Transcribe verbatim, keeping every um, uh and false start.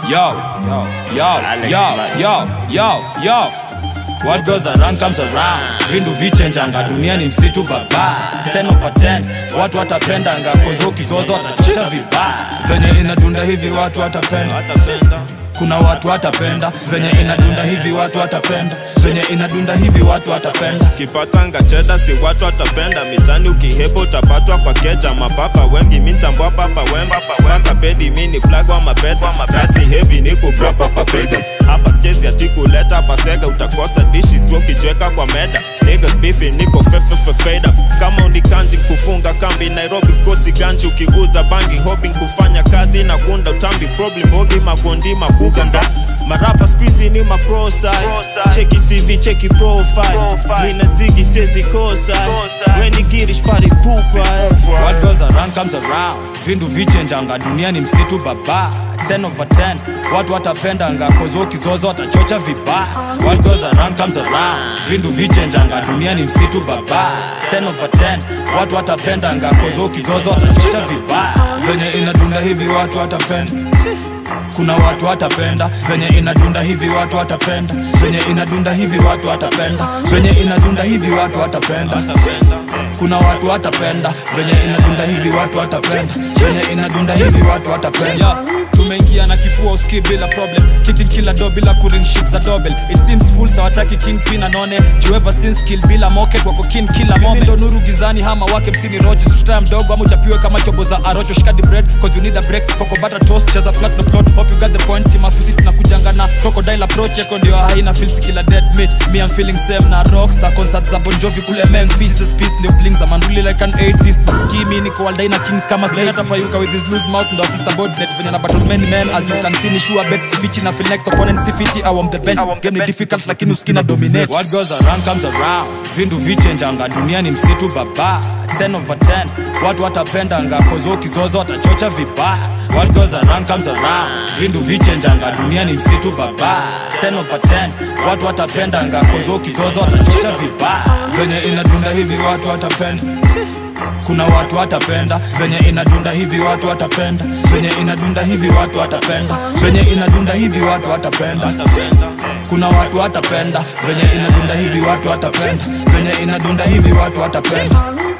Yo, yo, yo, yo, yo, yo, yo. What goes around comes around. Vindu vichenjanga, dunia ni msitu baba. Ten over ten, watu watapendanga. Kozo ukizozo watachicha vibaya. Venye inadunda hivi watu watapenda. Kuna watu watapenda. Venye inadunda hivi watu watapenda. Venye inadunda hivi watu watapenda. Kipatanga cheda si watu watapenda. Mitani ukihebo utapatwa kwa keja. Mapapa wengi mitambua papa wemba. Faka bedi mini plug wa mapeda. Rasni heavy niku bra papa pagans. Hapa skezi ya tiku leta hapa sega. Utakosa dishi suo kichweka kwa meda. Niggas beefy niko fefe fe fade up. Kama unikanji kufunga kambi Nairobi kosi ganji. Ukiguza bangi hoping kufanya kazi na kunda utambi problem bogi makondi makuganda. Marapa squeezy ni ma pro side. Cheki C V cheki profile. Nina zigi sezi kosa. When you get it party poopa. What goes around comes around. Vindu vichenjanga, dunia ni msitu baba. Ten over ten, watu watapendanga. Kozo kizozo watachocha vibaya. What goes around comes around. Vindu vichenjanga, dunia ni msitu baba. Ten over ten, watu watapendanga. Kozo kizozo watachocha vibaya. Venye inadunda hivi watu watapenda. Kuna watu watapenda. Venye inadunda hivi watu watapenda. Venye inadunda hivi watu watapenda. Venye inadunda hivi watu watapenda. Kuna watu watapenda. Venye inadunda hivi watu watapenda. Venye inadunda hivi watu watapenda. Tumeingia na kifua uski bila problem. Kicking killer do bila kuring shit za double. It seems full sa wataki kingpin anone. You ever seen skill bila market wako kin killer moment. Ndo nuru gizani hama wake msini roche. Sutaya mdogo amu chapiwe kama chobo za arocho. Shika the bread cause you need a break. Coco butter toast chaza flat no plot. Hope you got the point. Tima fisi tunakujanga na crocodile approach. Eko ndio haina feels killer dead meat. Me I'm feeling same na rockstar. Concert za Bon Jovi kule Memphis. This piece ndio bling za man really like an atheist. Skimi niko waldaina kings kama slay. Hata payuka with his loose mouth. Ndo feel subordinate. Venye na battle many men. As you can see ni sure bet sifichi na feel next opponent sifiti. I want the bench. Game ni difficult lakini uskina dominate. What goes around comes around. Vindu vichenjanga, dunia ni msitu baba. Ten over ten, watu watapendanga. Kozo kizozo watachocha vibaya. What goes around comes around. Vindu vichenjanga, dunia ni msitu baba. Ten over ten, watu watapendanga. Kozo kizozo watachocha vibaya. Venye inadunda hivi watu watapenda. Kuna watu watapenda. Venye inadunda hivi watu watapenda. Venye inadunda hivi watu watapenda. Venye inadunda hivi watu watapenda. Kuna watu watapenda. Venye inadunda hivi watu watapenda. Venye inadunda hivi watu watapenda.